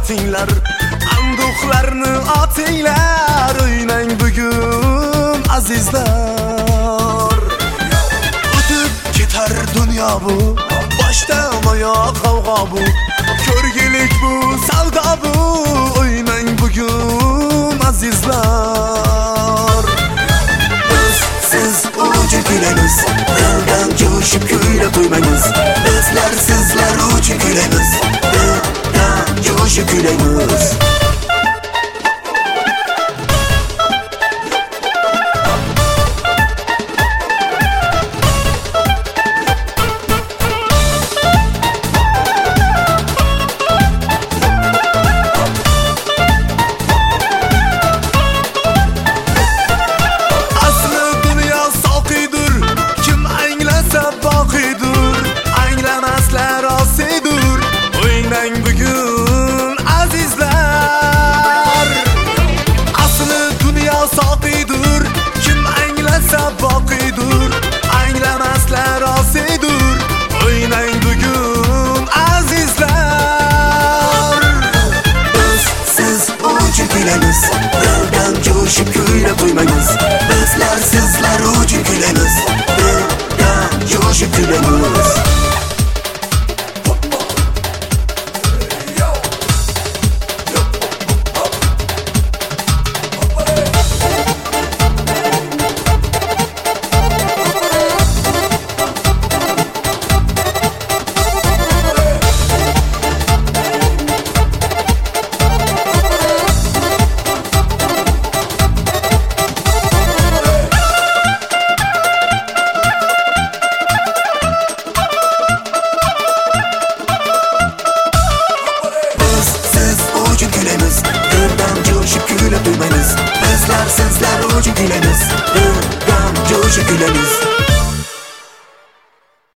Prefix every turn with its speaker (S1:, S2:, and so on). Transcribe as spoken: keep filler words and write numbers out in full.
S1: otinglar, anduhlarni otinglar, o'ynang bugun azizlar. O'tib ketar dunyo bu, boshdan oyoq qavg'o bu, ko'rgilik bu, savdo bu, o'ynang bugun azizlar. Biz siz uchun kuylaymiz, dildan jo'shib kuylab qo'ymaymiz. Bizlar sizlar uchun kuylaymiz, dildan jo'shib kuylaymiz. Bugun azizlar, asli dunyo soqiydur, kim anglasa boqiydur, anglamaslar osiydur. O'ynang bugun azizlar. Biz siz uchun kuylaymiz, dildan jo'shib kuylab qo'ymaymiz. Bizlar sizlar uchun kuylaymiz, dildan jo'shib kuylaymiz. Bizlar sizlar uchun kuylaymiz, dildan jo'shib kuylaymiz.